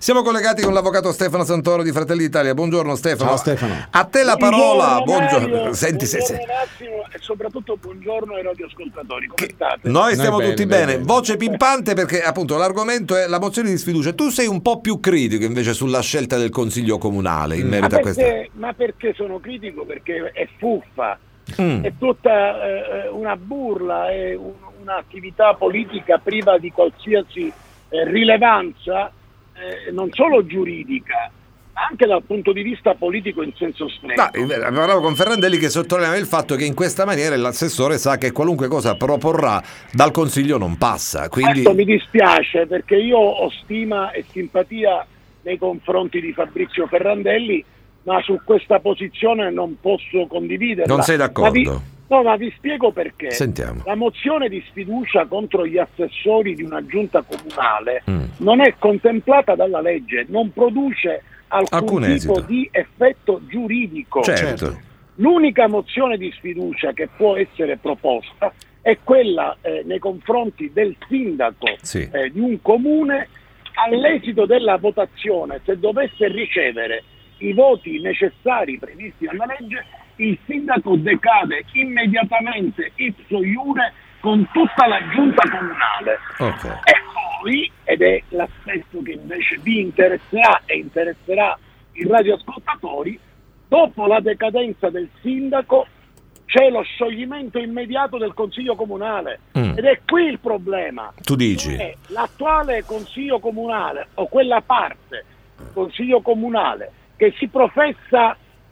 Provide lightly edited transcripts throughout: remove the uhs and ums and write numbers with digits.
Siamo collegati con l'avvocato Stefano Santoro di Fratelli d'Italia. Buongiorno Stefano. Ciao Stefano. A te la parola. Buongiorno. Mario. Senti, Buongiorno Massimo e soprattutto buongiorno ai radioascoltatori. Come state? Noi stiamo tutti bene. Voce bene. pimpante perché appunto l'argomento è la mozione di sfiducia. Tu sei un po' più critico invece sulla scelta del Consiglio Comunale in merito a questa. Ma perché sono critico? Perché è fuffa, è tutta una burla, è un'attività politica priva di qualsiasi rilevanza, non solo giuridica, ma anche dal punto di vista politico in senso stretto. Parlavo con Ferrandelli che sottolineava il fatto che in questa maniera l'assessore sa che qualunque cosa proporrà dal Consiglio non passa. Quindi... Questo mi dispiace perché io ho stima e simpatia nei confronti di Fabrizio Ferrandelli, ma su questa posizione non posso condividerla. Non sei d'accordo? Ma vi spiego perché. Sentiamo. La mozione di sfiducia contro gli assessori di una giunta comunale non è contemplata dalla legge, non produce alcun tipo esito di effetto giuridico. Certo. L'unica mozione di sfiducia che può essere proposta è quella nei confronti del sindaco di un comune all'esito della votazione. Se dovesse ricevere i voti necessari previsti dalla legge, il sindaco decade immediatamente ipso iure con tutta la giunta comunale. Okay. E poi, ed è l'aspetto che invece vi interesserà e interesserà i radioascoltatori, dopo la decadenza del sindaco c'è lo scioglimento immediato del consiglio comunale. Ed è qui il problema. Tu dici? L'attuale consiglio comunale o quella parte consiglio comunale che si professa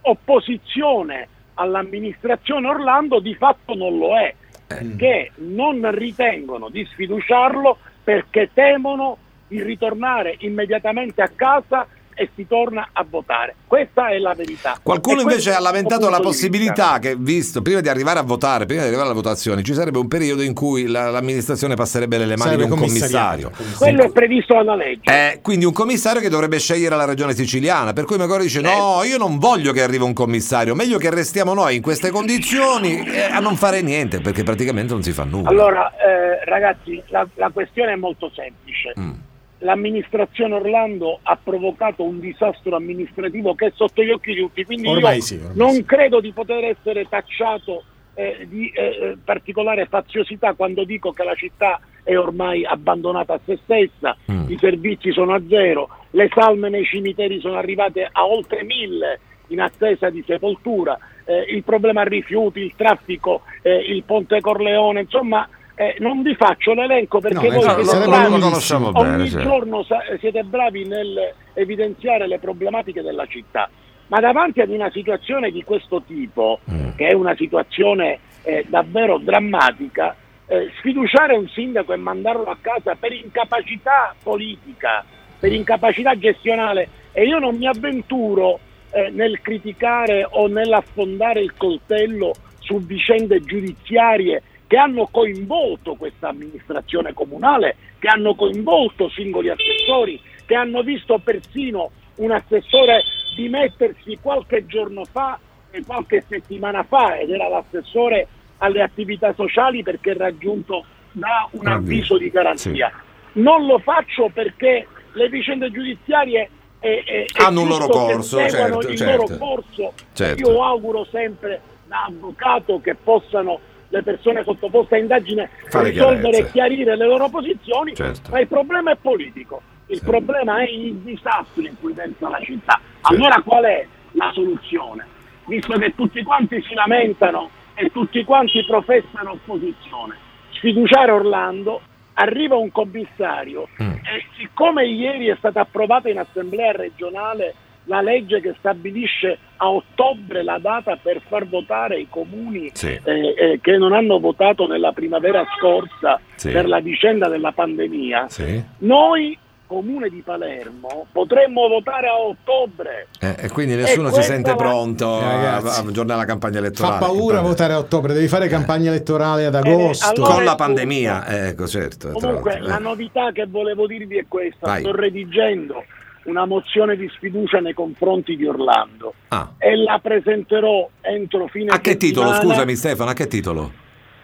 opposizione all'amministrazione Orlando di fatto non lo è, che non ritengono di sfiduciarlo perché temono di ritornare immediatamente a casa e si torna a votare. Questa è la verità. Qualcuno invece ha lamentato la possibilità che, visto prima di arrivare a votare, prima di arrivare alla votazione, ci sarebbe un periodo in cui l'amministrazione passerebbe nelle mani di un commissario. Quello è previsto dalla legge. Quindi un commissario che dovrebbe scegliere la regione siciliana, per cui magari dice no, io non voglio che arrivi un commissario, meglio che restiamo noi in queste condizioni a non fare niente, perché praticamente non si fa nulla. Allora, ragazzi, la questione è molto semplice. L'amministrazione Orlando ha provocato un disastro amministrativo che è sotto gli occhi di tutti, quindi ormai non credo di poter essere tacciato di particolare faziosità quando dico che la città è ormai abbandonata a se stessa, i servizi sono a zero, le salme nei cimiteri sono arrivate a oltre 1000 in attesa di sepoltura, il problema rifiuti, il traffico, il ponte Corleone, insomma. Non vi faccio l'elenco perché voi ogni giorno siete bravi nel evidenziare le problematiche della città, ma davanti ad una situazione di questo tipo, che è una situazione davvero drammatica, sfiduciare un sindaco e mandarlo a casa per incapacità politica, per incapacità gestionale, e io non mi avventuro nel criticare o nell'affondare il coltello su vicende giudiziarie che hanno coinvolto questa amministrazione comunale, che hanno coinvolto singoli assessori, che hanno visto persino un assessore dimettersi qualche giorno fa e qualche settimana fa, ed era l'assessore alle attività sociali perché raggiunto da un avviso di garanzia. Non lo faccio perché le vicende giudizirie hanno un loro corso, loro corso. Io auguro sempre da avvocato che possano le persone sottoposte a indagine risolvere e chiarire le loro posizioni, ma il problema è politico, il problema è il disastro in cui versa la città. Allora qual è la soluzione? Visto che tutti quanti si lamentano e tutti quanti professano opposizione, sfiduciare Orlando, arriva un commissario e siccome ieri è stata approvata in assemblea regionale la legge che stabilisce a ottobre la data per far votare i comuni che non hanno votato nella primavera scorsa per la vicenda della pandemia, noi Comune di Palermo potremmo votare a ottobre e quindi nessuno si sente pronto a aggiornare la campagna elettorale. Fa paura votare a ottobre, devi fare campagna elettorale ad agosto allora con la pandemia, certo. Comunque la novità che volevo dirvi è questa: sto redigendo una mozione di sfiducia nei confronti di Orlando e la presenterò entro fine settimana. A che titolo, scusami Stefano, a che titolo?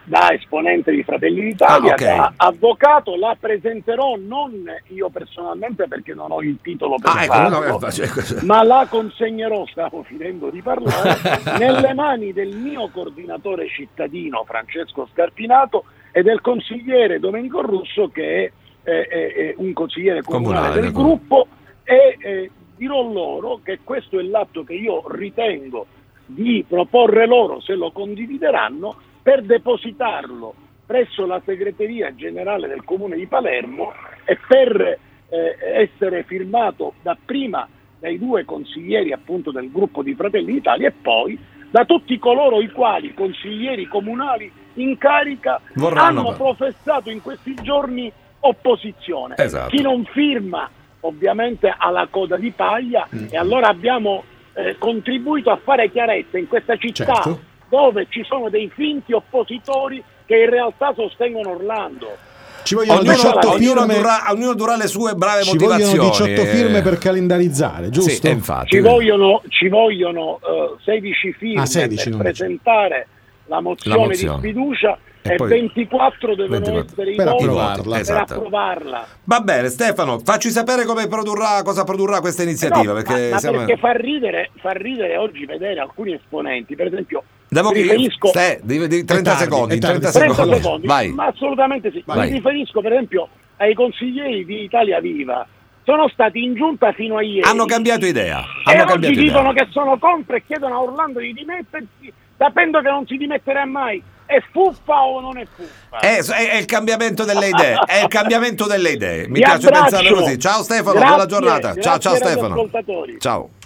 da esponente di Fratelli d'Italia, da avvocato. La presenterò non io personalmente perché non ho il titolo per farlo, ma la consegnerò, stavo finendo di parlare, nelle mani del mio coordinatore cittadino Francesco Scarpinato e del consigliere Domenico Russo, che è un consigliere comunale del gruppo, e dirò loro che questo è l'atto che io ritengo di proporre loro, se lo condivideranno, per depositarlo presso la segreteria generale del Comune di Palermo e per essere firmato dapprima dai 2 consiglieri appunto del gruppo di Fratelli d'Italia e poi da tutti coloro i quali, consiglieri comunali in carica, hanno professato in questi giorni opposizione. Esatto. Chi non firma ovviamente ha la coda di paglia, e allora abbiamo contribuito a fare chiarezza in questa città, certo, dove ci sono dei finti oppositori che in realtà sostengono Orlando. Ci vogliono 18 firme, ognuno durà le sue brave motivazioni. Ci vogliono 18 firme per calendarizzare, giusto? Sì, infatti. Ci vogliono 16 firme 16, per presentare la mozione di sfiducia e poi 24 devono essere per approvarla. Va bene, Stefano, facci sapere cosa produrrà questa iniziativa, perché fa ridere oggi vedere alcuni esponenti, per esempio 30 secondi. Vai. Ma assolutamente sì. Vai. Mi riferisco per esempio ai consiglieri di Italia Viva. Sono stati in giunta fino a ieri. Hanno cambiato idea. Oggi dicono che sono contro e chiedono a Orlando di dimettersi, sapendo che non si dimetterà mai. È fuffa o non è fuffa? È il cambiamento delle idee. È il cambiamento delle idee. Mi Vi piace abbraccio. pensarlo così. Ciao Stefano, buona giornata. Ciao Stefano. Ascoltatori. Ciao.